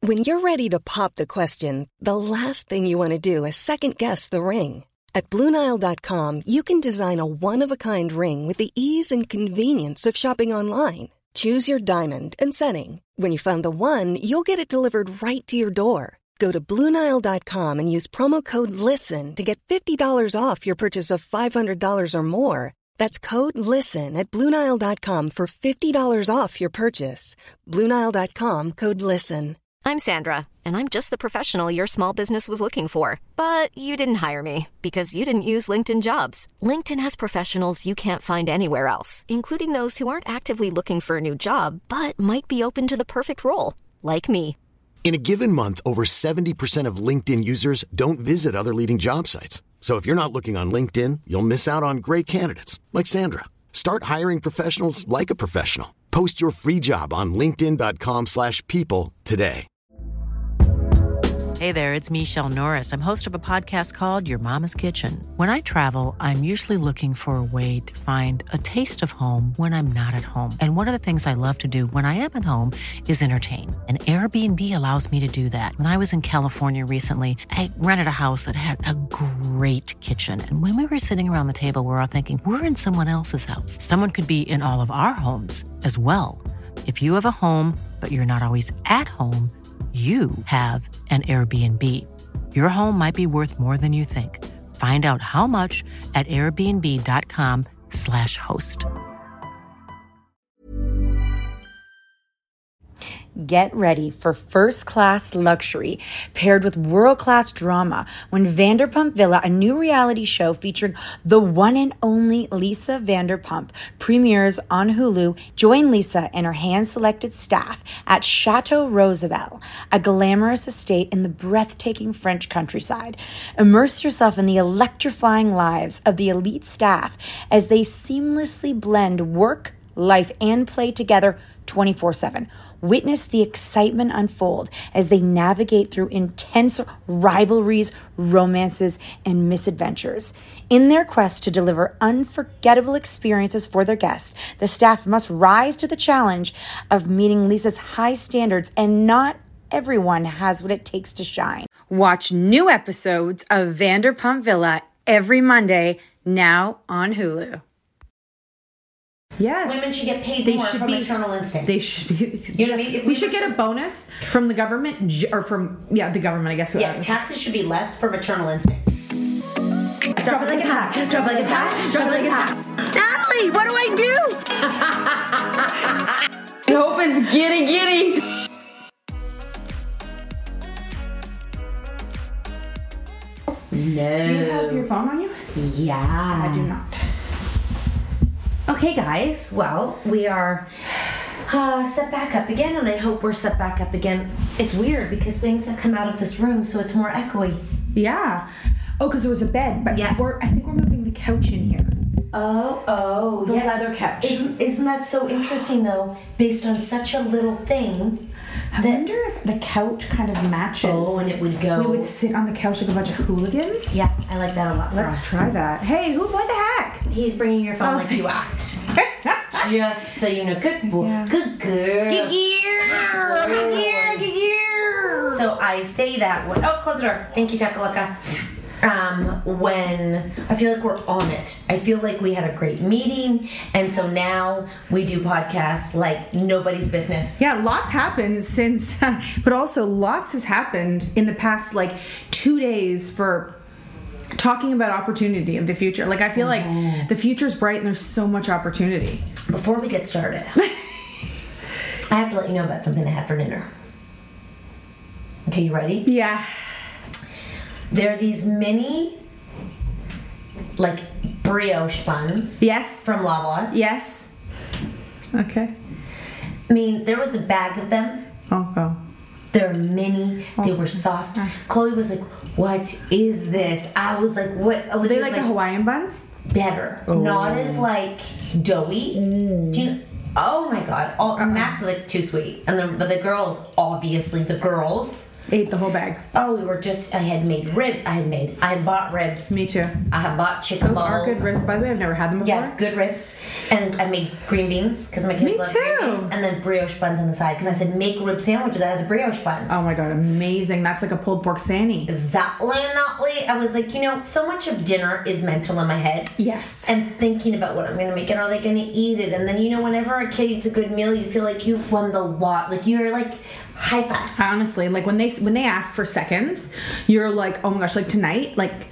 When you're ready to pop the question, the last thing you want to do is second-guess the ring. At BlueNile.com, you can design a one-of-a-kind ring with the ease and convenience of shopping online. Choose your diamond and setting. When you find the one, you'll get it delivered right to your door. Go to BlueNile.com and use promo code LISTEN to get $50 off your purchase of $500 or more. That's code LISTEN at BlueNile.com for $50 off your purchase. BlueNile.com, code LISTEN. I'm Sandra, and I'm just the professional your small business was looking for. But you didn't hire me because you didn't use LinkedIn Jobs. LinkedIn has professionals you can't find anywhere else, including those who aren't actively looking for a new job, but might be open to the perfect role, like me. In a given month, over 70% of LinkedIn users don't visit other leading job sites. So if you're not looking on LinkedIn, you'll miss out on great candidates like Sandra. Start hiring professionals like a professional. Post your free job on linkedin.com/people today. Hey there, it's Michelle Norris. I'm host of a podcast called Your Mama's Kitchen. When I travel, I'm usually looking for a way to find a taste of home when I'm not at home. And one of the things I love to do when I am at home is entertain. And Airbnb allows me to do that. When I was in California recently, I rented a house that had a great kitchen. And when we were sitting around the table, we're all thinking, we're in someone else's house. Someone could be in all of our homes as well. If you have a home, but you're not always at home, you have an Airbnb. Your home might be worth more than you think. Find out how much at airbnb.com/host. Get ready for first-class luxury paired with world-class drama when Vanderpump Villa, a new reality show featuring the one and only Lisa Vanderpump, premieres on Hulu. Join Lisa and her hand-selected staff at Chateau Rosabelle, a glamorous estate in the breathtaking French countryside. Immerse yourself in the electrifying lives of the elite staff as they seamlessly blend work, life, and play together 24/7. Witness the excitement unfold as they navigate through intense rivalries, romances, and misadventures. In their quest to deliver unforgettable experiences for their guests, the staff must rise to the challenge of meeting Lisa's high standards, and not everyone has what it takes to shine. Watch new episodes of Vanderpump Villa every Monday, now on Hulu. Yes. Women should get paid more from maternal instinct. They should be. You know what I mean? If we should get a bonus from the government, or from, the government, I guess. Yeah, taxes should be less for maternal instinct. Drop it like it's hot. Drop it like it's hot. Drop it like it's hot. Natalie, what do I do? I hope it's giddy. No. Do you have your phone on you? Yeah. I do not. Okay, guys. Well, we are set back up again, and I hope we're set back up again. It's weird because things have come out of this room, so it's more echoey. Yeah. Oh, because there was a bed, but yeah. I think we're moving the couch in here. Oh, the leather couch. Isn't that so interesting, though? Based on such a little thing. I wonder if the couch kind of matches. Oh, and it would go. We would sit on the couch like a bunch of hooligans. Yeah, I like that a lot for us. Let's try that. Hey, what the heck? He's bringing your phone like you asked. Just so you know. Good boy. Yeah. Good girl. Good girl. So I say that when... Oh, close the door. Thank you, Chakalaka. When I feel like we're on it. I feel like we had a great meeting, and so now we do podcasts like nobody's business. Yeah, lots happened since, but also lots has happened in the past 2 days for talking about opportunity of the future. I feel like the future's bright and there's so much opportunity. Before we get started, I have to let you know about something I had for dinner. Okay, you ready? Yeah. There are these mini, brioche buns. Yes. From Loblaws. Yes. Okay. I mean, there was a bag of them. Oh. They're mini. They were soft. Chloe was like, "What is this?" I was like, "What?" Are they like the Hawaiian buns? Better. Oh. Not as doughy. Do you know? Oh my God. Max was too sweet. But the girls, obviously the girls, Ate the whole bag. Oh, I had bought ribs. Me too. I had bought chicken Those balls. are good ribs, by the way. I've never had them before. Yeah, good ribs. And I made green beans because my kids love green beans. And then brioche buns on the side because I said make rib sandwiches out of the brioche buns. Oh my God, amazing. That's like a pulled pork sandy. Exactly. I was like, so much of dinner is mental in my head. Yes. And thinking about what I'm going to make and are they going to eat it? And then, whenever a kid eats a good meal, you feel like you've won the lot. Like, you're like, high five. Honestly, like when they ask for seconds, you're like, oh my gosh, like tonight, like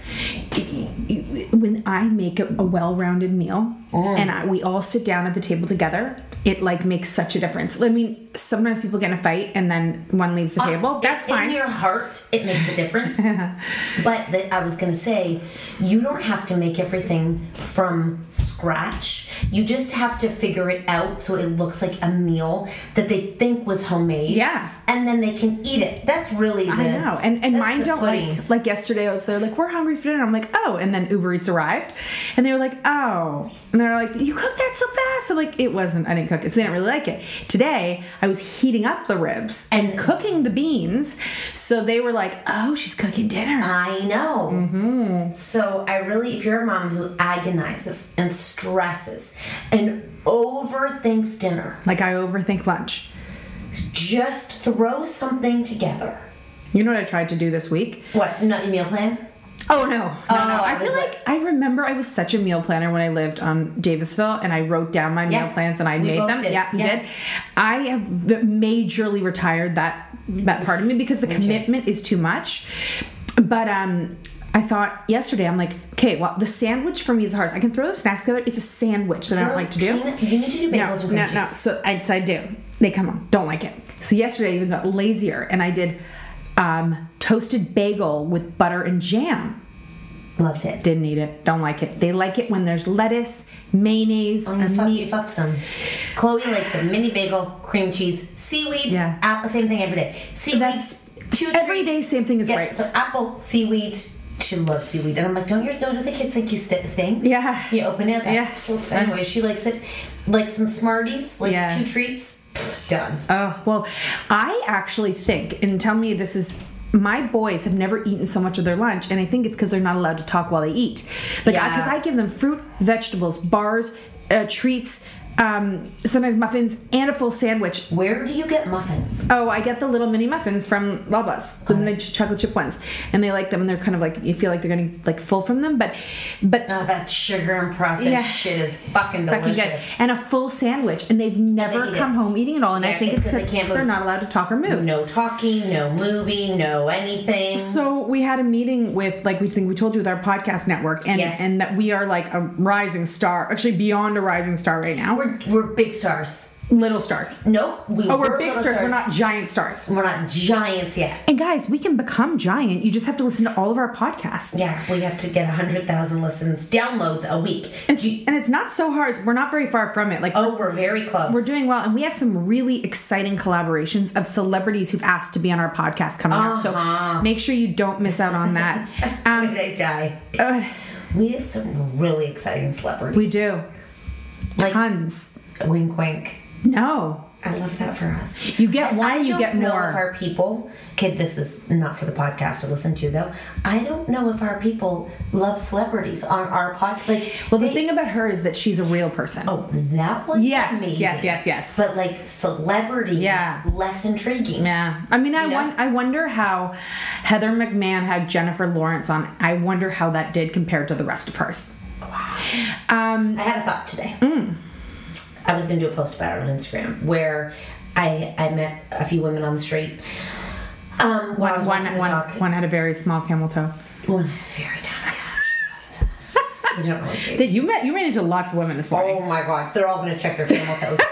when I make a well-rounded meal and we all sit down at the table together, it like makes such a difference. I mean, sometimes people get in a fight and then one leaves the table. That's fine. In your heart, it makes a difference. But I was going to say, you don't have to make everything from scratch. You just have to figure it out so it looks like a meal that they think was homemade. Yeah. And then they can eat it. That's really I know. And mine don't like yesterday I was there like, we're hungry for dinner. I'm like, oh. And then Uber Eats arrived and they were like, oh. And they're like, you cooked that so fast. I'm like, I didn't cook it. So they didn't really like it. Today, I was heating up the ribs and cooking the beans. So they were like, oh, she's cooking dinner. I know. Mm-hmm. So if you're a mom who agonizes and stresses and overthinks dinner. Like I overthink lunch. Just throw something together. You know what I tried to do this week? What? Not your meal plan? Oh, no. I feel like I remember I was such a meal planner when I lived on Davisville and I wrote down my meal plans and I made them. Did. Yeah, you did. I have majorly retired that part of me because the commitment is too much. But I thought yesterday, I'm like, okay, well, the sandwich for me is the hardest. I can throw the snacks together. It's a sandwich that I don't like to do. You need to do bagels and cream cheese. No. So I do. They come on. Don't like it. So yesterday I even got lazier and I did toasted bagel with butter and jam. Loved it. Didn't eat it. Don't like it. They like it when there's lettuce, mayonnaise, and meat. You fucked them. Chloe likes a mini bagel, cream cheese, seaweed, apple, same thing every day. Seaweed, that's every day, same thing is right. So apple, seaweed. She loves seaweed. And I'm like, don't the kids think you stink? Yeah. You open it. Yeah. So anyway, she likes it. Like some Smarties, like 2 treats. Done. Oh, well, I actually think, and tell me this is, my boys have never eaten so much of their lunch, and I think it's because they're not allowed to talk while they eat. Like, because I give them fruit, vegetables, bars, treats, sometimes muffins, and a full sandwich. Where do you get muffins? Oh, I get the little mini muffins from Loblaws, the chocolate chip ones, and they like them, and they're kind of like, you feel like they're getting like full from them, but that sugar and processed shit is fucking delicious. Good. And a full sandwich, and they've never come home eating it all, and I think it's because they're not allowed to talk or move. No talking, no moving, no anything. So we had a meeting with, like, we told you with our podcast network, and that we are like a rising star, actually beyond a rising star right now. We're big stars. Little stars. Nope. We're big stars. We're not giant stars. We're not giants yet. And guys, we can become giant. You just have to listen to all of our podcasts. Yeah, we have to get 100,000 downloads a week. And it's not so hard. We're not very far from it. Like, we're very close. We're doing well, and we have some really exciting collaborations of celebrities who've asked to be on our podcast coming up. So make sure you don't miss out on that. When they die. We have some really exciting celebrities. We do. Like, tons. Wink, wink. No. I love that for us. You get one, you get more. I don't know if our people... Kid, this is not for the podcast to listen to, though. I don't know if our people love celebrities on our podcast. Like, the thing about her is that she's a real person. Oh, that one's amazing. Yes. But, like, celebrity is less intriguing. Yeah. I mean, I wonder how Heather McMahon had Jennifer Lawrence on. I wonder how that did compared to the rest of hers. Wow. I had a thought today. I was going to do a post about it on Instagram where I met a few women on the street. One had a very small camel toe. One had a very tiny toe. You don't know what it is. You ran into lots of women this morning. Oh my god, they're all going to check their camel toes.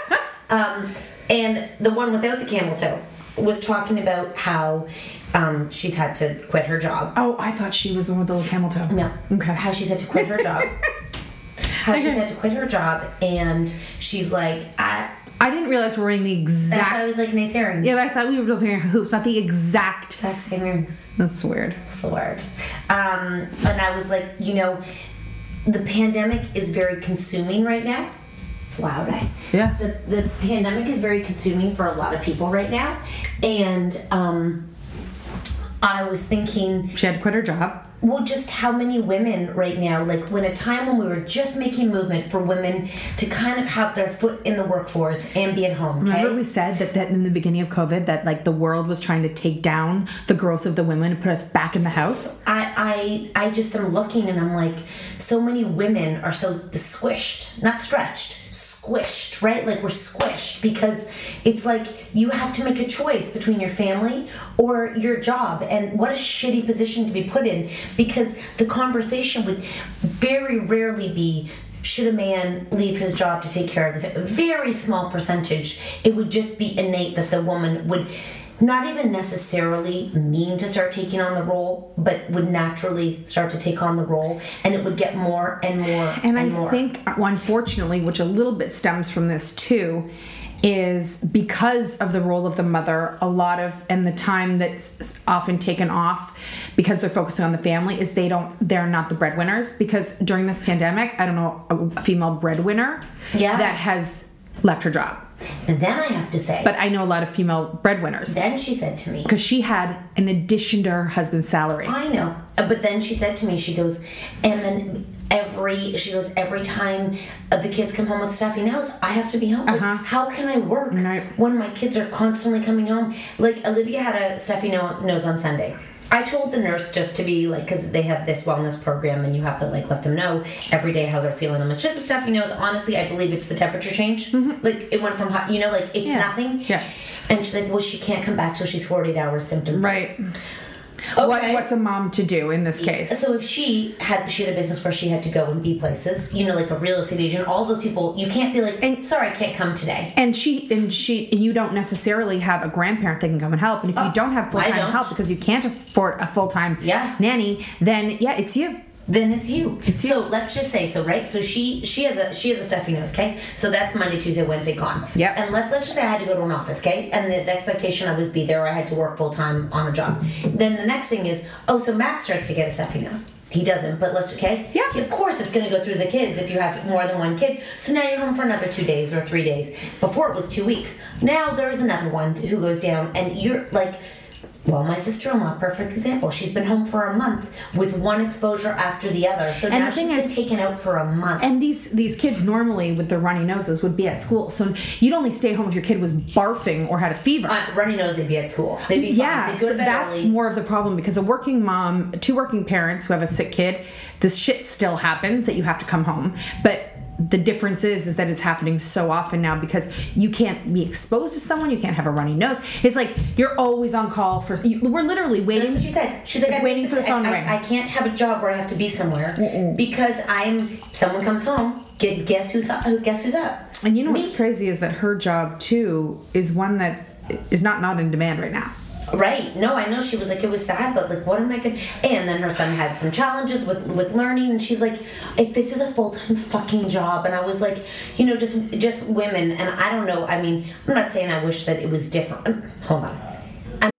And the one without the camel toe was talking about how she's had to quit her job. Oh, I thought she was the one with the little camel toe. No. Okay. How she's had to quit her job. She's had to quit her job, and she's like, I didn't realize we were wearing the exact... That's why I was like, nice earrings. Yeah, I thought we were wearing hoops, not the exact same earrings. That's weird. It's weird. And I was like, the pandemic is very consuming right now. It's loud, eh? Yeah. The pandemic is very consuming for a lot of people right now. And I was thinking... She had to quit her job. Well, just how many women right now, like when a time when we were just making movement for women to kind of have their foot in the workforce and be at home, okay? Remember we said that in the beginning of COVID that like the world was trying to take down the growth of the women and put us back in the house? I just am looking and I'm like, so many women are so squished, not stretched, squished, right? Like we're squished because it's like you have to make a choice between your family or your job, and what a shitty position to be put in, because the conversation would very rarely be, should a man leave his job to take care of the very small percentage. It would just be innate that the woman would not even necessarily mean to start taking on the role, but would naturally start to take on the role, and it would get more and more and more. I think, unfortunately, which a little bit stems from this too, is because of the role of the mother, a lot of, and the time that's often taken off because they're focusing on the family, is they're not the breadwinners. Because during this pandemic, I don't know a female breadwinner that has left her job. And then I have to say... But I know a lot of female breadwinners. Then she said to me... Because she had an addition to her husband's salary. I know. But then she said to me, she goes, and then every time the kids come home with stuffy nose, I have to be home. Like, how can I work when my kids are constantly coming home? Like, Olivia had a stuffy nose on Sunday. I told the nurse just to be like, because they have this wellness program and you have to like let them know every day how they're feeling. I'm like, just a stuffy nose. Honestly, I believe it's the temperature change. Mm-hmm. Like it went from hot, like it's nothing. Yes. And she's like, well, she can't come back till she's 48 hours symptom free. Right. Okay. What's a mom to do in this case? So if she had a business where she had to go and be places, like a real estate agent, all those people, you can't be like, sorry, I can't come today. And you don't necessarily have a grandparent that can come and help. And if you don't have full-time help because you can't afford a full-time nanny, then it's you. Then it's you. So let's just say right. So she has a stuffy nose, okay? So that's Monday, Tuesday, Wednesday gone. Yeah. And let's just say I had to go to an office, okay? And the expectation I was be there, or I had to work full time on a job. Then the next thing is, so Max starts to get a stuffy nose. He doesn't, but Yeah. Of course it's going to go through the kids if you have more than one kid. So now you're home for another 2 days or 3 days. Before it was 2 weeks. Now there's another one who goes down, and you're like. Well, my sister-in-law, perfect example. She's been home for a month with one exposure after the other. So now she's been taken out for a month. And these kids normally with their runny noses would be at school. So you'd only stay home if your kid was barfing or had a fever. Runny nose, they'd be at school. They'd be fine. They'd go to bed that's early. More of the problem, because a working mom, 2 working parents who have a sick kid, this shit still happens that you have to come home. But the difference is that it's happening so often now because you can't be exposed to someone, you can't have a runny nose. It's like you're always on call for. We're literally waiting. That's what she said. She's like, I'm waiting for the phone to ring. I can't have a job where I have to be somewhere because someone comes home. Guess who's up? And you know what's crazy is that her job too is one that is not in demand right now. Right. No, I know. She was like, it was sad, but like, what am I going to... And then her son had some challenges with learning, and she's like, this is a full-time fucking job. And I was like, just women. And I don't know. I mean, I'm not saying I wish that it was different. Hold on.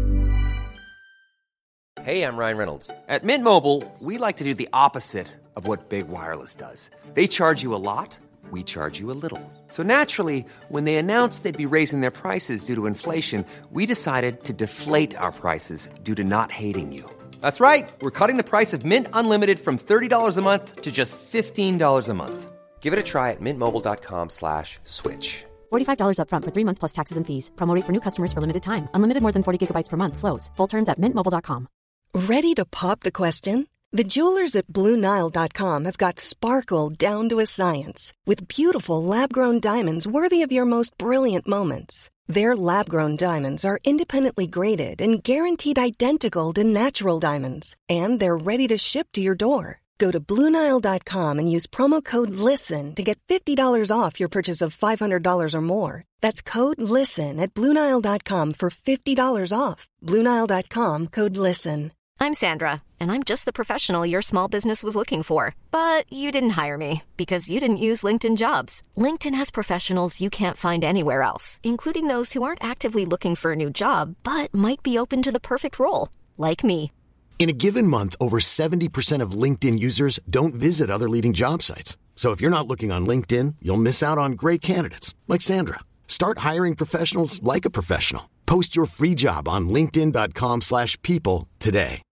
Hey, I'm Ryan Reynolds. At Mint Mobile, we like to do the opposite of what Big Wireless does. They charge you a lot. We charge you a little. So naturally, when they announced they'd be raising their prices due to inflation, we decided to deflate our prices due to not hating you. That's right. We're cutting the price of Mint Unlimited from $30 a month to just $15 a month. Give it a try at mintmobile.com/switch. $45 up front for 3 months plus taxes and fees. Promo rate for new customers for limited time. Unlimited more than 40 gigabytes per month. Slows full terms at mintmobile.com. Ready to pop the question? The jewelers at BlueNile.com have got sparkle down to a science with beautiful lab-grown diamonds worthy of your most brilliant moments. Their lab-grown diamonds are independently graded and guaranteed identical to natural diamonds, and they're ready to ship to your door. Go to BlueNile.com and use promo code LISTEN to get $50 off your purchase of $500 or more. That's code LISTEN at BlueNile.com for $50 off. BlueNile.com, code LISTEN. I'm Sandra, and I'm just the professional your small business was looking for. But you didn't hire me because you didn't use LinkedIn Jobs. LinkedIn has professionals you can't find anywhere else, including those who aren't actively looking for a new job, but might be open to the perfect role, like me. In a given month, over 70% of LinkedIn users don't visit other leading job sites. So if you're not looking on LinkedIn, you'll miss out on great candidates like Sandra. Start hiring professionals like a professional. Post your free job on linkedin.com/people today.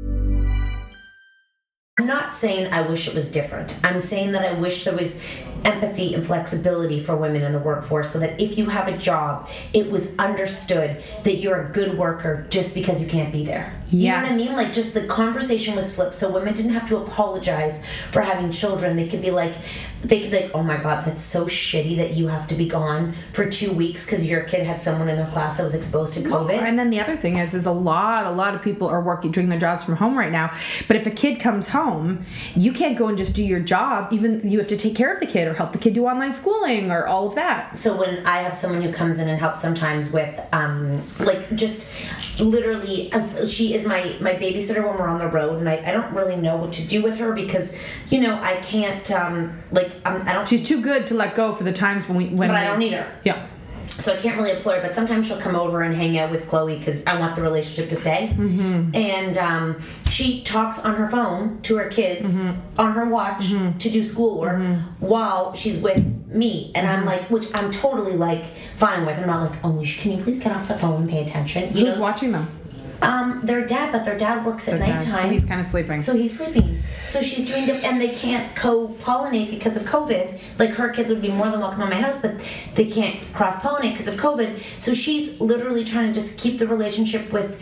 I'm not saying I wish it was different. I'm saying that I wish there was empathy and flexibility for women in the workforce so that if you have a job, it was understood that you're a good worker just because you can't be there. You know what I mean? Like, just the conversation was flipped so women didn't have to apologize for having children. They could be like, oh my God, that's so shitty that you have to be gone for 2 weeks because your kid had someone in their class that was exposed to COVID. Well, and then the other thing is a lot of people are doing their jobs from home right now. But if a kid comes home, you can't go and just do your job. Even you have to take care of the kid or help the kid do online schooling or all of that. So when I have someone who comes in and helps sometimes with, like, just literally, she is my babysitter when we're on the road, and I don't really know what to do with her because, you know, I can't, I don't. She's too good to let go for the times when I don't need her. Yeah. So I can't really employ her, but sometimes she'll come over and hang out with Chloe because I want the relationship to stay. Mm-hmm. And she talks on her phone to her kids, on her watch, to do schoolwork while she's with me. And I'm like, which I'm totally like fine with. I'm not like, oh, can you please get off the phone and pay attention? Who's watching them? Their dad, but their dad works at nighttime. So he's kind of sleeping. So he's sleeping. So she's doing, and they can't co-pollinate because of COVID. Like, her kids would be more than welcome at my house, but they can't cross-pollinate because of COVID. So she's literally trying to just keep the relationship with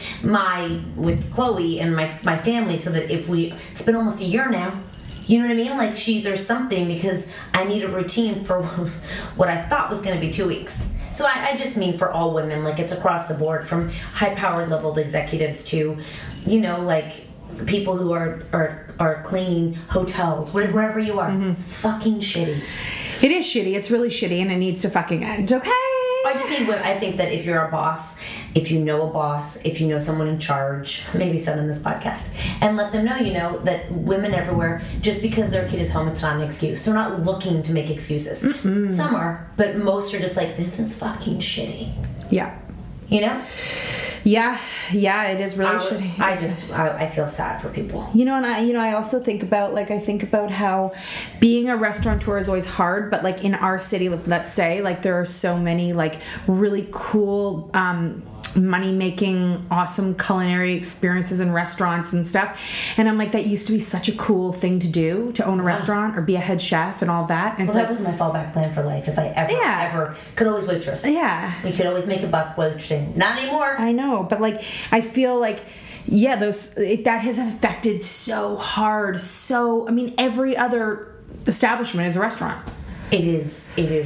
Chloe and my family so that it's been almost a year now. You know what I mean? Like, there's something because I need a routine for what I thought was going to be 2 weeks. So I just mean for all women, like, it's across the board from high-powered leveled executives to, you know, like people who are cleaning hotels, wherever you are. It's fucking shitty. It is shitty. It's really shitty, and it needs to fucking end. Okay. I think that if you're a boss, if you know a boss, if you know someone in charge, maybe send them this podcast and let them know, you know, that women everywhere, just because their kid is home, it's not an excuse. They're not looking to make excuses. Mm-mm. Some are, but most are just like, this is fucking shitty. Yeah. You know? Yeah, it is really shitty. I feel sad for people. You know, and I also think about how being a restaurateur is always hard, but like in our city, let's say, like there are so many like really cool money-making, awesome culinary experiences in restaurants and stuff. And I'm like, that used to be such a cool thing to do, to own a restaurant or be a head chef and all that. And that was my fallback plan for life. If I ever could always waitress. Yeah. We could always make a buck waitressing. Not anymore. I know, but like, I feel like, yeah, that has affected so hard. So, I mean, every other establishment is a restaurant. It is.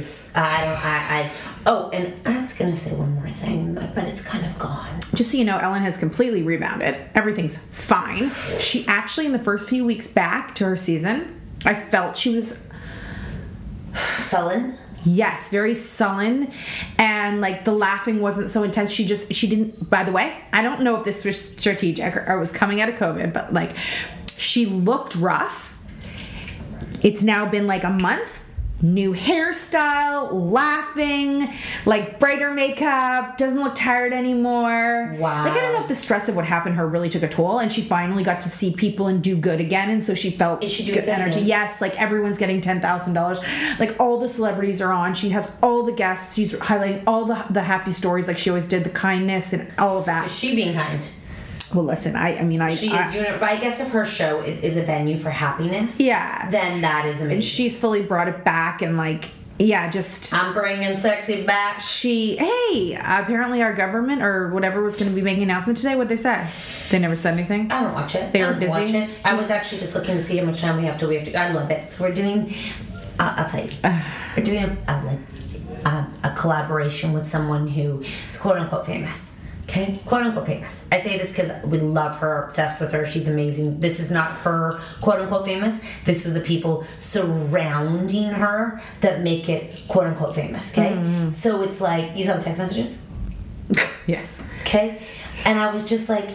Oh, and I was going to say one more thing, but it's kind of gone. Just so you know, Ellen has completely rebounded. Everything's fine. She actually, in the first few weeks back to her season, I felt she was... Sullen? Yes, very sullen. And, like, the laughing wasn't so intense. She didn't... By the way, I don't know if this was strategic or was coming out of COVID, but, like, she looked rough. It's now been, like, a month. New hairstyle, laughing, like brighter makeup, doesn't look tired anymore. Wow. Like, I don't know if the stress of what happened to her really took a toll, and she finally got to see people and do good again, and so she felt good energy. Again? Yes, like everyone's getting $10,000. Like all the celebrities are on. She has all the guests. She's highlighting all the happy stories like she always did, the kindness and all of that. Is she being kind? Well, listen, she is. But I guess if her show is a venue for happiness, yeah, then that is amazing. And she's fully brought it back, and like, yeah, just I'm bringing sexy back. Apparently our government or whatever was going to be making an announcement today. What'd they say? They never said anything. I don't watch it. They were busy. Watch it. I was actually just looking to see how much time we have to. I love it. So we're doing. I'll tell you. We're doing a collaboration with someone who is quote unquote famous. Okay, quote unquote famous. I say this because we love her, obsessed with her. She's amazing. This is not her quote unquote famous. This is the people surrounding her that make it quote unquote famous. Okay, So it's like, you saw the text messages. Yes. Okay, and I was just like,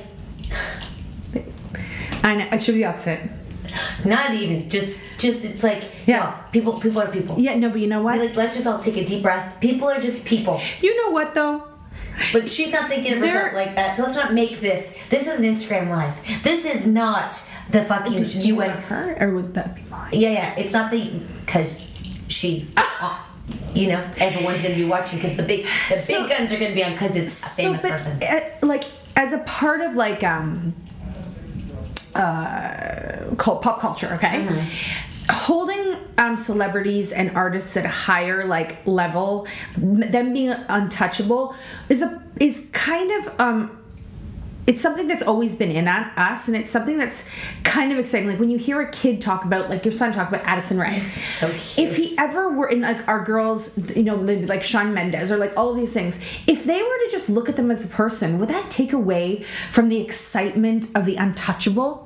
I know. I should be upset. Not even just. It's like, yeah, people are people. Yeah, no, but you know what? Like, let's just all take a deep breath. People are just people. You know what though? But she's not thinking of herself like that, so let's not make this. This is an Instagram Live. This is not the fucking UN. Her or was that mine? Yeah. It's not because she's. You know, everyone's going to be watching because the big guns are going to be on because it's a famous person. Like, as a part of like pop culture, okay? Holding celebrities and artists at a higher like level, them being untouchable, is kind of it's something that's always been in us, and it's something that's kind of exciting. Like when you hear a kid talk about, like your son talk about Addison Rae. So cute. If he ever were in like our girls, you know, maybe like Shawn Mendes or like all of these things, if they were to just look at them as a person, would that take away from the excitement of the untouchable?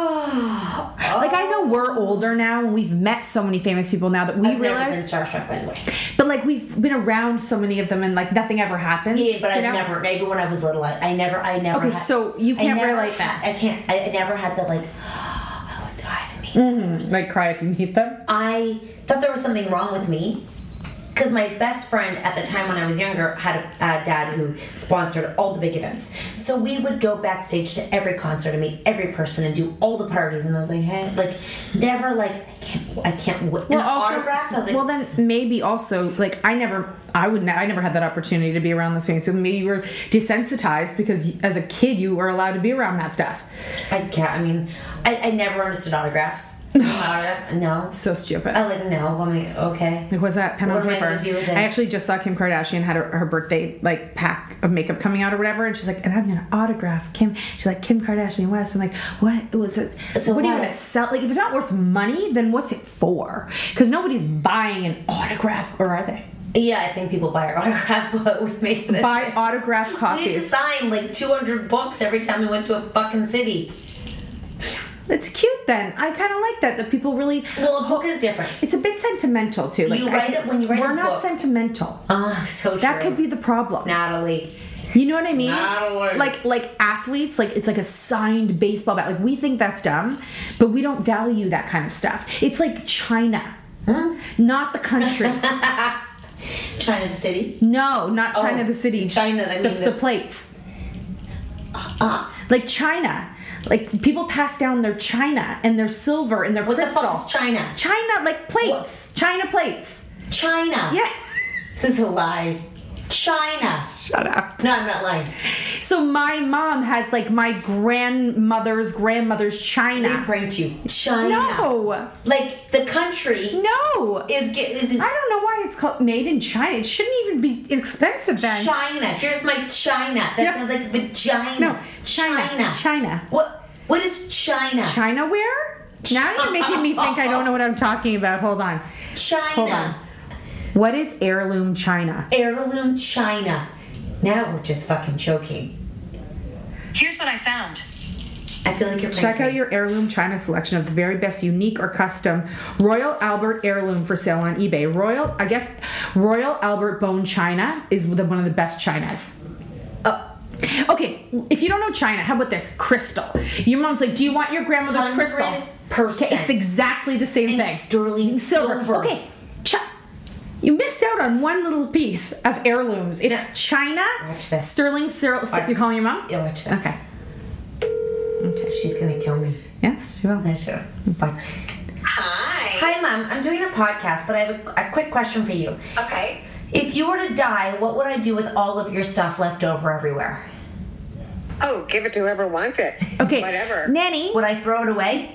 Like I know we're older now and we've met so many famous people now that we realize. I've never been starstruck, by the way. But like we've been around so many of them and like nothing ever happens. Yeah, but I've never. Maybe when I was little, I never. Okay, so you can't relate that. I can't. I never had the like. I would die to meet them. Like cry if you meet them. I thought there was something wrong with me. Because my best friend at the time when I was younger had a dad who sponsored all the big events. So we would go backstage to every concert and meet every person and do all the parties. And I was like, hey, like, never like, I can't. Well, and also, autographs, I was like, well, then maybe also, like, I never had that opportunity to be around those things. So maybe you were desensitized because as a kid you were allowed to be around that stuff. I never understood autographs. No. So stupid. I like, no. I mean, okay. Like, what's that? Pen on What am I paper. gonna do with this? I actually just saw Kim Kardashian had her birthday like pack of makeup coming out or whatever, and she's like, and I'm gonna autograph Kim. She's like, Kim Kardashian West. I'm like, what was it? So what are you gonna sell? Like, if it's not worth money, then what's it for? Because nobody's buying an autograph, or are they? Yeah, I think people buy our autograph, but we make it. Buy autograph copies. We had to sign like 200 books every time we went to a fucking city. It's cute then. I kind of like that people really. Well, a book is different. It's a bit sentimental too. Like, you write it when you write a book. We're not sentimental. So true. That could be the problem. Natalie. You know what I mean? Natalie. Like athletes, like it's like a signed baseball bat. Like we think that's dumb, but we don't value that kind of stuff. It's like China, not the country. China the city? No, not China the city. China, I mean the plates. Like China. Like people pass down their china and their silver and their crystal. What the fuck is China? China, like plates. What? China plates. China? Yeah. This is a lie. China. Shut up. No, I'm not lying. So my mom has like my grandmother's china. They pranked you. China. No. Like the country. No. Is I don't know why it's called made in China. It shouldn't even be expensive then. China. Here's my China. That sounds like vagina. No. China. What is China? China ware? Now you're making me think I don't know what I'm talking about. Hold on. China. Hold on. What is heirloom China? Heirloom China. Now we're just fucking choking. Here's what I found. I feel like you're Check out your heirloom China selection of the very best unique or custom Royal Albert heirloom for sale on eBay. Royal Albert bone china is one of the best chinas. Okay, if you don't know China, how about this? Crystal. Your mom's like, do you want your grandmother's crystal? 100%. Okay, it's exactly the same thing. Sterling silver. Okay, you missed out on one little piece of heirlooms. It's China, sterling silver. You're calling your mom? Yeah, watch this. Okay. She's gonna kill me. Yes, she will. Yeah, sure. Bye. Hi, Mom. I'm doing a podcast, but I have a quick question for you. Okay. If you were to die, what would I do with all of your stuff left over everywhere? Oh, give it to whoever wants it. Okay. Whatever. Nanny. Would I throw it away?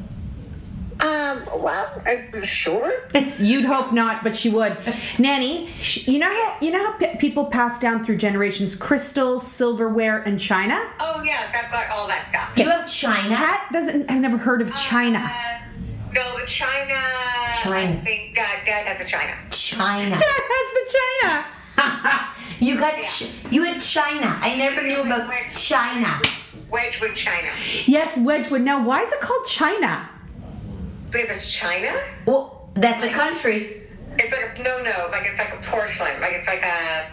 Well, sure. You'd hope not, but she would. Nanny, you know how people pass down through generations crystals, silverware, and china? Oh, yeah, I've got all that stuff. You have China? Pat has never heard of China. No, the China. I think Dad has the China. China. Dad has the China. You had China. I never knew about China. Wedgwood, China. Yes, Wedgwood. Now, why is it called China? Because it's China? Well, that's a country. It's like it's like a porcelain. Like it's like a.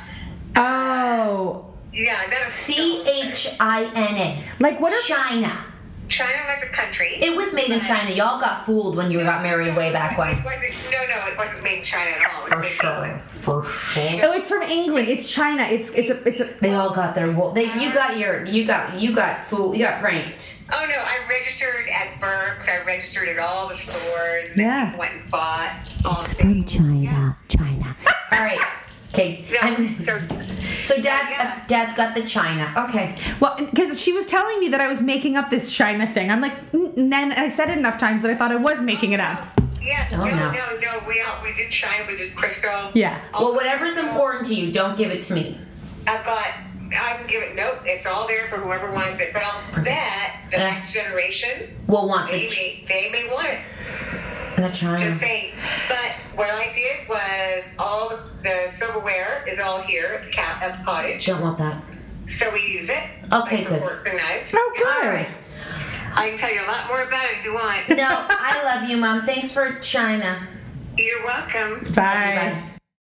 Oh. Yeah, that's China. Like what are China? China like a country. It was made in China. Y'all got fooled when you got married way back when. It wasn't made in China at all. For sure. Oh, it's from England. It's China. It's a. They all got their. You got fooled. You got pranked. Oh no! I registered at Burke's. I registered at all the stores. Yeah. Went and bought. It's from China. Yeah. China. All right. Okay. No, So Dad's got the china. Okay. Well, because she was telling me that I was making up this china thing. I'm like, and then I said it enough times that I thought I was making it up. Yeah, Oh, no. no. We did china, we did crystal. Yeah. Well, whatever's important to you, don't give it to me. I can give it, nope, it's all there for whoever wants it. But I'll bet the next generation, We'll want they may want it. the china. Just saying. But what I did was all the silverware is all here at the cottage. Don't want that. So we use it. Okay, like good. Forks and knives. Oh, good. All right. I can tell you a lot more about it if you want. No, I love you, Mom. Thanks for china. You're welcome. Bye.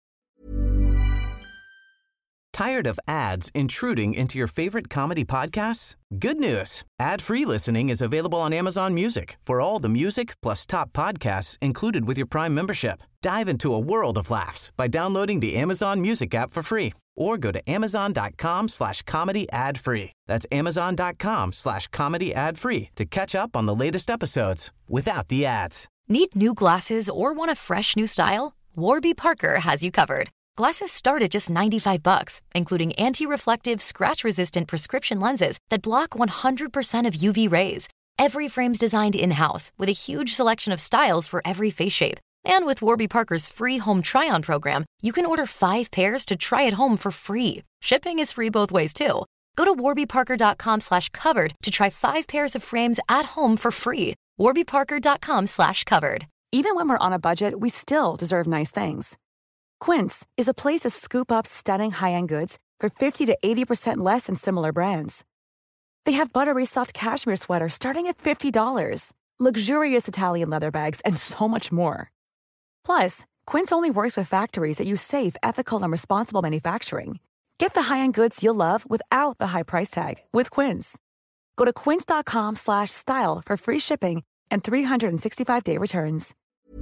Tired of ads intruding into your favorite comedy podcasts? Good news. Ad-free listening is available on Amazon Music for all the music plus top podcasts included with your Prime membership. Dive into a world of laughs by downloading the Amazon Music app for free or go to amazon.com/comedy ad-free. That's amazon.com/comedy ad-free to catch up on the latest episodes without the ads. Need new glasses or want a fresh new style? Warby Parker has you covered. Glasses start at just $95, including anti-reflective, scratch-resistant prescription lenses that block 100% of UV rays. Every frame's designed in-house with a huge selection of styles for every face shape. And with Warby Parker's free home try-on program, you can order 5 pairs to try at home for free. Shipping is free both ways, too. Go to warbyparker.com/covered to try 5 pairs of frames at home for free. warbyparker.com/covered. Even when we're on a budget, we still deserve nice things. Quince is a place to scoop up stunning high-end goods for 50 to 80% less than similar brands. They have buttery soft cashmere sweaters starting at $50, luxurious Italian leather bags, and so much more. Plus, Quince only works with factories that use safe, ethical, and responsible manufacturing. Get the high-end goods you'll love without the high price tag with Quince. Go to quince.com/style for free shipping and 365-day returns.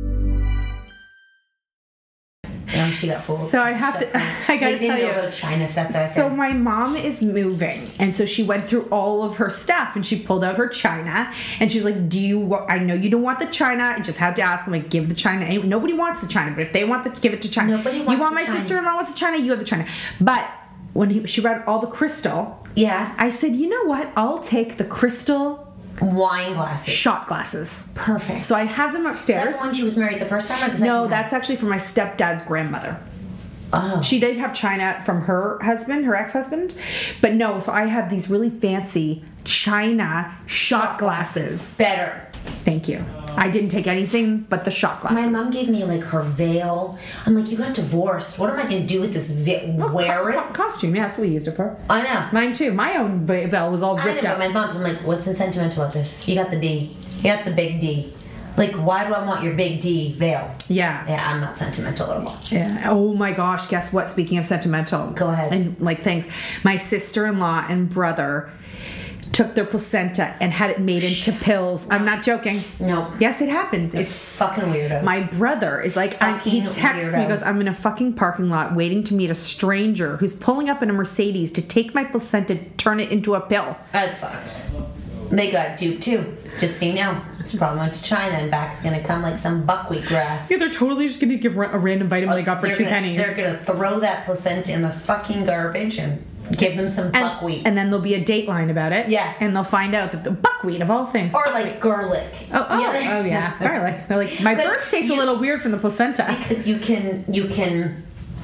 And she got fooled. So I have to. I gotta tell you. About China stuff. So my mom is moving, and so she went through all of her stuff, and she pulled out her china, and she's like, I know you don't want the china. I just had to ask. I'm like, give the china. Nobody wants the china, but if they want give it to China. Nobody wants you want the my china. sister-in-law wants the china. You have the china. But when she read all the crystal, yeah, I said, you know what? I'll take the crystal wine glasses, shot glasses. Perfect. So I have them upstairs. Is that the one she was married the first time or the second No, time? that's actually for my stepdad's grandmother. Oh. She did have china from her husband, her ex-husband. But no, so I have these really fancy china shot glasses. Better. Thank you. I didn't take anything but the shot glasses. My mom gave me like her veil. I'm like, you got divorced. What am I going to do with this veil? Wear it? Costume, yeah, that's what we used it for. I know. Mine too. My own veil was all ripped But up. my mom's, I'm like, what's sentimental about this? You got the D. You got the big D. Like, why do I want your big D veil? Yeah. Yeah, I'm not sentimental at all. Yeah. Oh my gosh, guess what? Speaking of sentimental. Go ahead. And like things. My sister-in-law and brother took their placenta and had it made into pills. I'm not joking. No. Yes, it happened. It's fucking weirdos. My brother is like, he texts me, he goes, I'm in a fucking parking lot waiting to meet a stranger who's pulling up in a Mercedes to take my placenta, turn it into a pill. That's fucked. They got duped too. Just so you know, it's probably went to China and back is gonna come like some buckwheat grass. Yeah, they're totally just gonna give a random vitamin they got for 2 pennies. They're gonna throw that placenta in the fucking garbage and give them some buckwheat. And then there'll be a dateline about it. Yeah. And they'll find out that the buckwheat of all things. Or like garlic. Oh yeah, garlic. They're like, my burps taste a little weird from the placenta. Because you can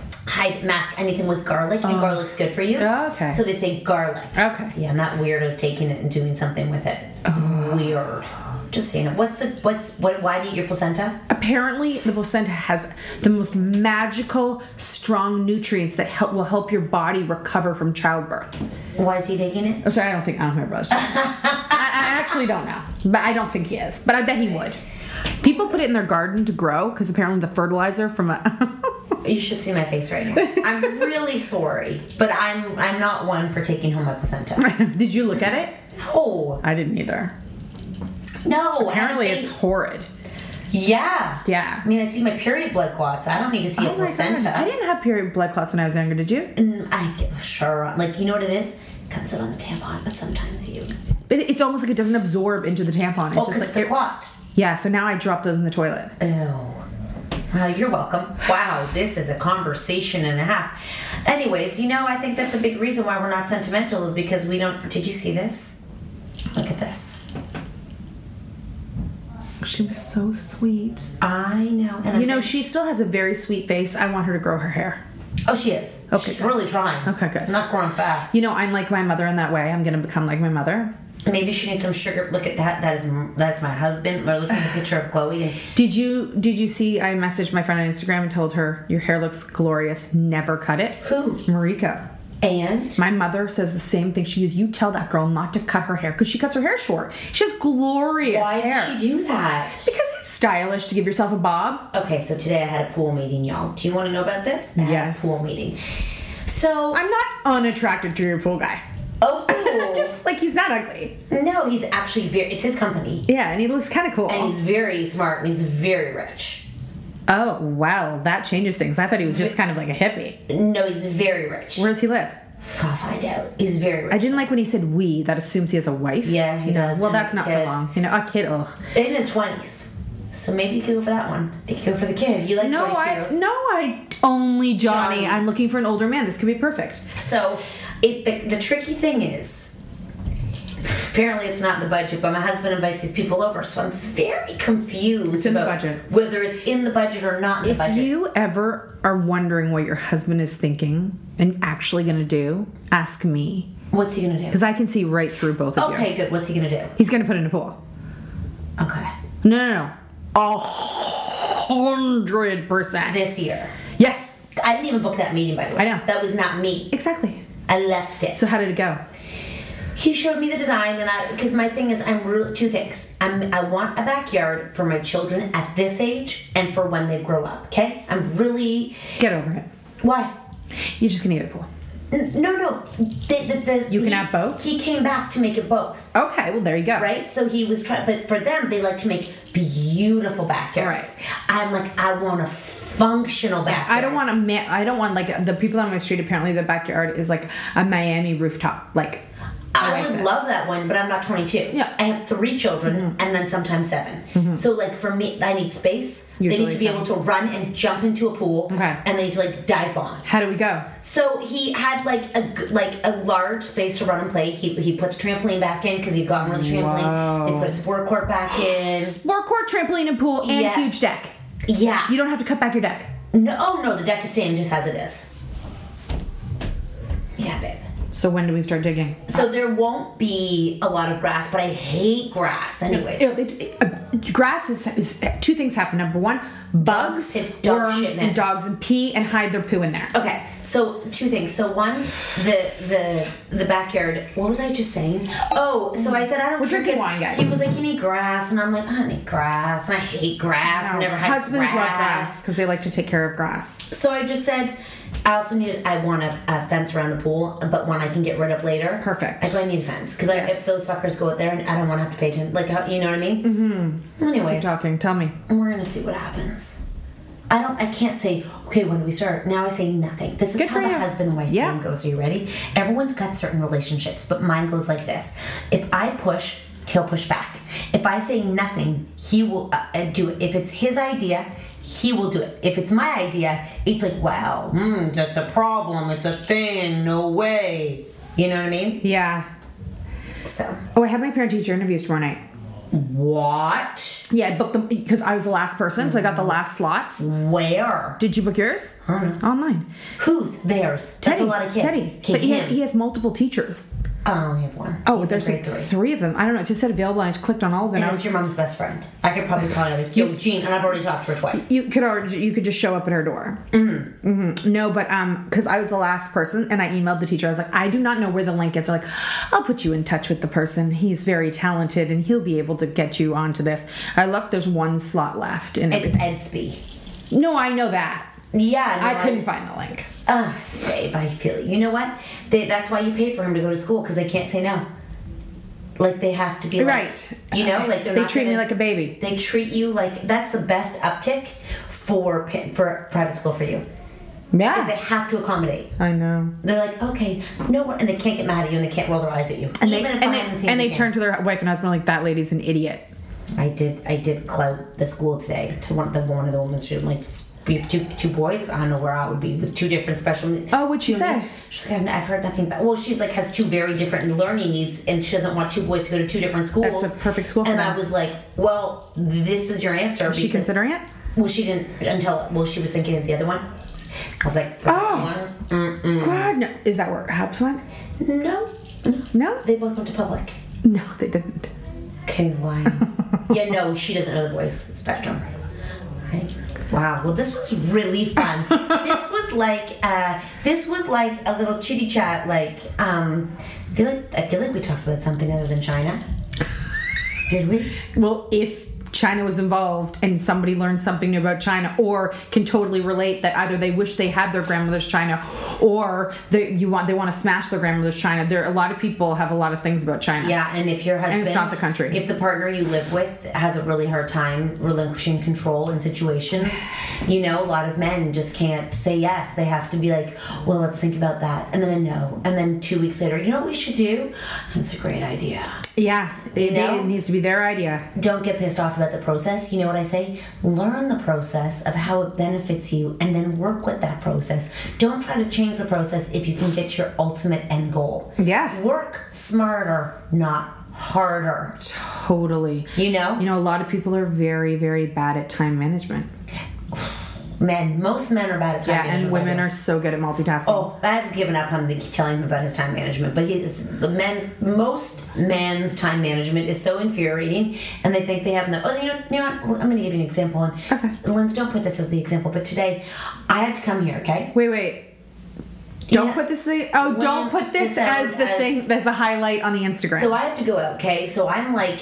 mask anything with garlic, and garlic's good for you. Okay. So they say garlic. Okay. Yeah, and that weirdo's taking it and doing something with it. Weird. Just so you know. Why do you eat your placenta? Apparently, the placenta has the most magical, strong nutrients that will help your body recover from childbirth. Why is he taking it? Oh, sorry, I don't remember those. I actually don't know, but I don't think he is. But I bet he would. People put it in their garden to grow because apparently the fertilizer from a. You should see my face right now. I'm really sorry, but I'm not one for taking home my placenta. Did you look at it? No. I didn't either. No. Apparently it's horrid. Yeah. Yeah. I mean, I see my period blood clots. I don't need to see a placenta. God. I didn't have period blood clots when I was younger, did you? Sure. Like, you know what it is? It comes out on the tampon, but sometimes you... But it's almost like it doesn't absorb into the tampon. Because it's a clot. Yeah, so now I drop those in the toilet. Ew. You're welcome. Wow, this is a conversation and a half. Anyways, I think that's a big reason why we're not sentimental is because we don't... Did you see this? Look at this. She was so sweet. I know. And she still has a very sweet face. I want her to grow her hair. Oh, she is. Okay, She's really trying. Okay, good. It's not growing fast. I'm like my mother in that way. I'm going to become like my mother. Maybe she needs some sugar. Look at that. That's my husband. Or look at the picture of Chloe. And Did you see? I messaged my friend on Instagram and told her your hair looks glorious. Never cut it. Who? Marika. And my mother says the same thing. She goes, "You tell that girl not to cut her hair because she cuts her hair short. She has glorious hair." Why did she do that? Because it's stylish to give yourself a bob. Okay, so today I had a pool meeting, y'all. Do you want to know about this? I had a pool meeting. So I'm not unattracted to your pool guy. Oh. Just like he's not ugly. No, he's actually it's his company. Yeah, and he looks kind of cool. And he's very smart and he's very rich. Oh, wow. That changes things. I thought he was just kind of like a hippie. No, he's very rich. Where does he live? I'll find out. He's very rich. I didn't like when he said we. That assumes he has a wife. Yeah, he does. Well, that's not for long. A kid, ugh. In his 20s. So maybe you could go for that one. You could go for the kid. You like 22-year-olds? I only Johnny. I'm looking for an older man. This could be perfect. So, the tricky thing is, apparently it's not in the budget, but my husband invites these people over, so I'm very confused about whether it's in the budget or not in the budget. If you ever are wondering what your husband is thinking and actually going to do, ask me. What's he going to do? Because I can see right through both of you. Okay, good. What's he going to do? He's going to put in a pool. Okay. No. 100%. This year. Yes. I didn't even book that meeting, by the way. I know. That was not me. Exactly. I left it. So how did it go? He showed me the design, and because my thing is, two things. I want a backyard for my children at this age and for when they grow up. Okay, I'm really get over it. Why? You're just gonna get a pool. No. You can have both. He came back to make it both. Okay, well there you go. Right, so he was trying, but for them, they like to make beautiful backyards. Right. I'm like, I want a functional backyard. I don't want like the people on my street. Apparently, the backyard is like a Miami rooftop, like. I would love that one, but I'm not 22. Yeah. I have 3 children and then sometimes 7. Mm-hmm. So, like, for me, I need space. Usually they need to be able to run and jump into a pool. Okay. And they need to, like, dive bomb. How do we go? So, he had, like a large space to run and play. He put the trampoline back in because he'd gotten rid of the trampoline. Whoa. They put a sport court back in. Sport court, trampoline, and pool, and huge deck. Yeah. You don't have to cut back your deck. No, the deck is staying just as it is. Yeah, babe. So when do we start digging? So there won't be a lot of grass, but I hate grass anyways. Grass is 2 things happen. Number 1, bugs, worms, and dogs and pee and hide their poo in there. Okay, so 2 things. So 1, the backyard. What was I just saying? Oh, so I said I don't. We're drinking wine, guys. He was like, you need grass, and I'm like, I need grass, and I hate grass. No, I've never had husbands love grass because they like to take care of grass. So I just said. I want a fence around the pool, but one I can get rid of later. Perfect. I need a fence because if those fuckers go out there, I don't want to have to pay attention. Like, you know what I mean? Mm-hmm. Anyways, keep talking. Tell me. We're gonna see what happens. I can't say, okay, when do we start? Now I say nothing. This is how the husband and wife thing goes. Are you ready? Everyone's got certain relationships, but mine goes like this: if I push, he'll push back. If I say nothing, he will do it. If it's his idea, he will do it. If it's my idea, it's like, wow, that's a problem. It's a thing. No way. You know what I mean? Yeah. So. Oh, I have my parent-teacher interviews tomorrow night. What? Yeah, I booked them because I was the last person, so I got the last slots. Where? Did you book yours? I don't know. Online. Who's theirs? That's a lot of kids. Teddy. But he has multiple teachers. I only have one. Oh, there's like 3 of them. I don't know. It just said available, and I just clicked on all of them. And it's your mom's best friend. I could probably call her like, yo, Jean, and I've already talked to her twice. You could just show up at her door. Mm-hmm. Mm-hmm. No, but because I was the last person, and I emailed the teacher. I was like, I do not know where the link is. They're like, I'll put you in touch with the person. He's very talented, and he'll be able to get you onto this. I looked. There's 1 slot left. It's Edsby. No, I know that. Yeah, no, I couldn't find the link. Babe, I feel you. You know what? That's why you paid for him to go to school, because they can't say no. Like, they have to be like, right. You know, like they treat me like a baby. They treat you like that's the best uptick for private school for you. Yeah, because they have to accommodate. I know. They're like, okay, no one, and they can't get mad at you, and they can't roll their eyes at you. And they turn to their wife and husband like, that lady's an idiot. I did clout the school today to one of the women's students. Like, we have two boys. I don't know where I would be with two different special needs. Oh, what'd she say? She's like, I've heard nothing about. Well, she's like, has two very different learning needs, and she doesn't want two boys to go to two different schools. That's a perfect school for And them. I was like, well, this is your answer. Is she considering it? Well, she didn't until. Well, she was thinking of the other one. I was like, God, no. Is that where it helps one? No. They both went to public. No, they didn't. Okay, lying. Yeah, no, she doesn't know the boys spectrum. Right? Wow. Well, this was really fun. This was like a little chitty chat. Like, I feel like we talked about something other than China. Did we? Well, if China was involved and somebody learns something new about China, or can totally relate that either they wish they had their grandmother's China, or they want to smash their grandmother's China. There, a lot of people have a lot of things about China. Yeah, and if your husband, and it's not the country. If the partner you live with has a really hard time relinquishing control in situations, a lot of men just can't say yes. They have to be like, well, let's think about that, and then a no, and then 2 weeks later, you know what we should do? That's a great idea. Yeah, it needs to be their idea. Don't get pissed off about the process. You know what I say? Learn the process of how it benefits you, and then work with that process. Don't try to change the process if you can get to your ultimate end goal. Yeah. Work smarter, not harder. Totally. You know, a lot of people are very, very bad at time management. Most men are bad at time management. Yeah, and women are so good at multitasking. Oh, I've given up on telling him about his time management, but most men's time management is so infuriating, and they think they have no. Oh, you know what? Well, I'm going to give you an example. Okay. Linz, don't put this as the example, but today I had to come here. Okay. Wait. Don't put this don't put this as the thing, as the highlight on the Instagram. So I have to go out, okay? So I'm like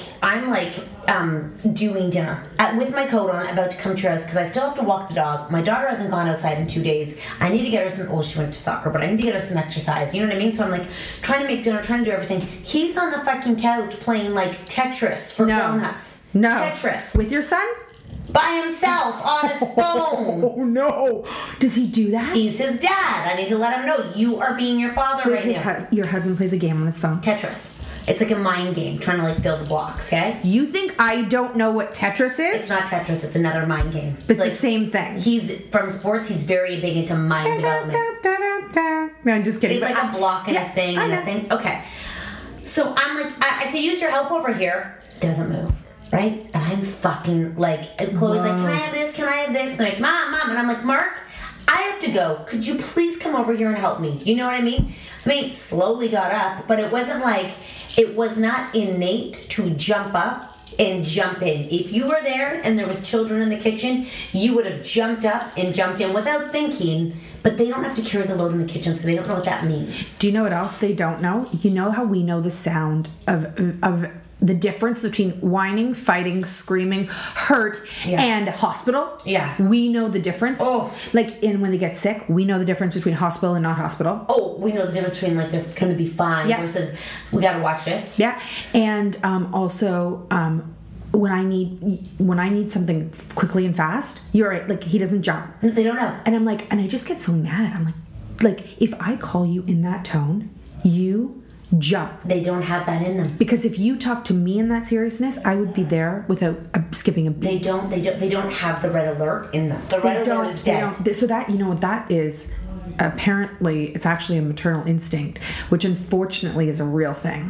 doing dinner with my coat on, about to come to her house because I still have to walk the dog. My daughter hasn't gone outside in 2 days. I need to get her she went to soccer, but I need to get her some exercise. You know what I mean? So I'm like trying to make dinner, trying to do everything. He's on the fucking couch playing like Tetris for grown-ups. No. Tetris. With your son? By himself on his phone. Oh no! Does he do that? He's his dad. I need to let him know you are being your father right now. Your husband plays a game on his phone. Tetris. It's like a mind game, trying to fill the blocks. Okay. You think I don't know what Tetris is? It's not Tetris. It's another mind game. It's the same thing. He's from sports. He's very big into mind development. No, I'm just kidding. It's like a block and a thing and a thing. Okay. So I'm like, I could use your help over here. Doesn't move. Right? And I'm fucking Chloe's like, can I have this? Can I have this? And they're like, Mom. And I'm like, Mark, I have to go. Could you please come over here and help me? You know what I mean? Slowly got up, but it was not innate to jump up and jump in. If you were there and there was children in the kitchen, you would have jumped up and jumped in without thinking. But they don't have to carry the load in the kitchen, so they don't know what that means. Do you know what else they don't know? You know how we know the sound of the difference between whining, fighting, screaming, hurt, and hospital? Yeah. We know the difference. Oh. When they get sick, we know the difference between hospital and not hospital. Oh, we know the difference between they're going to be fine versus we got to watch this. Yeah. And also when I need something quickly and fast, you're right, he doesn't jump. They don't know. And I'm like, and I just get so mad. I'm like if I call you in that tone, you jump. They don't have that in them. Because if you talk to me in that seriousness, I would be there without skipping a beat. They don't have the red alert in them. The red alert is dead. So that, what that is, apparently it's actually a maternal instinct, which unfortunately is a real thing.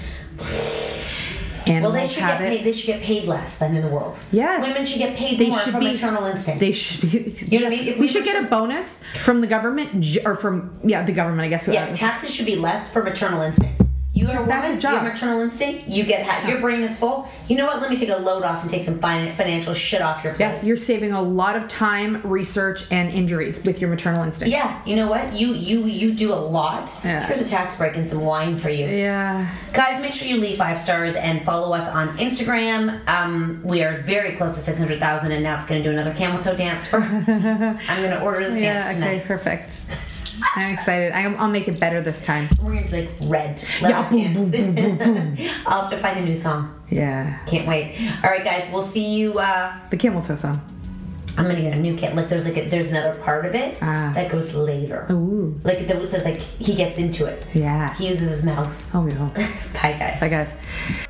Animals they should get paid. They should get paid less than in the world. Yes, women should get paid more from maternal instinct. They should be. You know what I mean? If we should get a bonus from the government, or from the government, I guess. Yeah, taxes should be less for maternal instinct. You are a woman, you have maternal instinct, you get your brain is full. You know what? Let me take a load off and take some financial shit off your plate. Yeah, you're saving a lot of time, research, and injuries with your maternal instinct. Yeah, you know what? You do a lot. Yeah. Here's a tax break and some wine for you. Yeah. Guys, make sure you leave 5 stars and follow us on Instagram. We are very close to 600,000, and now it's going to do another camel toe dance. I'm going to order the pants tonight. Okay, perfect. I'm excited. I'll make it better this time. We're going to do red. Yeah, boom, boom, boom, boom, boom. I'll have to find a new song. Yeah. Can't wait. All right, guys. We'll see you. The camel toe song. I'm going to get a new kit. There's another part of it that goes later. Ooh. So he gets into it. Yeah. He uses his mouth. Oh, yeah. Bye, guys. Bye, guys.